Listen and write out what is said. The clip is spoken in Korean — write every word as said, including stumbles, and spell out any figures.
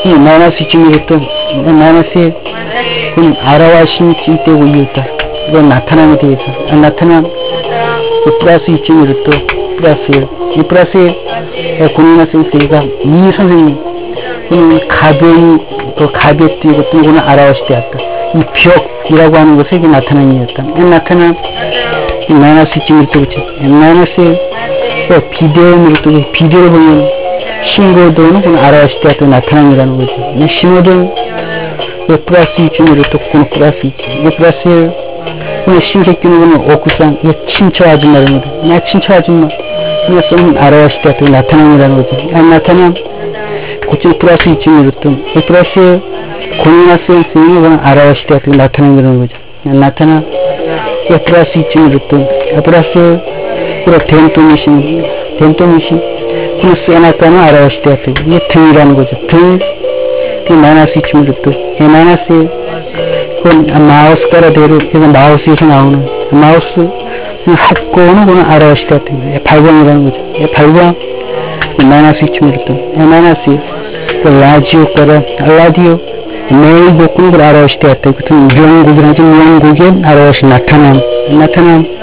이 마이너스 이쯤이랬던 마이너스의 그건 알아와심이 찐때고 이유다. 이건 나타남에 대해서 아, 나타남 플러스 이쯤이랬던 플러스 이 플러스의 고민한 센스가 이 선생님 그는 가변이 또 가변도 이것도 이거는 알아와시 되었다. 이 벽이라고 하는 것을 이게 나타남이었다. 나타남 이 마이너스 이쯤이랬던 그치 마이너스의 비대음으로 또 비대를 보면 신고도는 그건 알아와시 되었다. 나타남이라는 거죠. 이 신호등 플러스 이쯤으로 또 그건 플러스 이쯤 이 플러스의 그냥 신객균은 옥구상 이 친처 아줌마라는 거죠. 나 친처 아줌마 그냥 쏘면 알아와시 되었다. 나타남이라는 거죠. 아, 나타남 고칠 플러스 이쯤으로 이 플러스 고민한 센스는 그건 알아와시 되었다. 나타남이라는 거죠. 나타남 이 플러스 이쯤으로 이 플러스 그리고 덴토미신 덴토미신 그는 세나까는 알아와시 되었다. 이게 등이라는 거죠. 등 그 마이너스 이쯤으로 이 마이너스 그 마우스 가라대로 그래서 마우스에서 나오는 마우스 합고는 그건 알아와시 되었다. 발광이라는 거죠. 발광 마이너스 이쯤으로 마이너스 그 라디오 가라 라디오 매일 복구는 그걸 알아와시 되었다. 그것은 명곡이라든지 명곡에 알아와시 나타남 나타남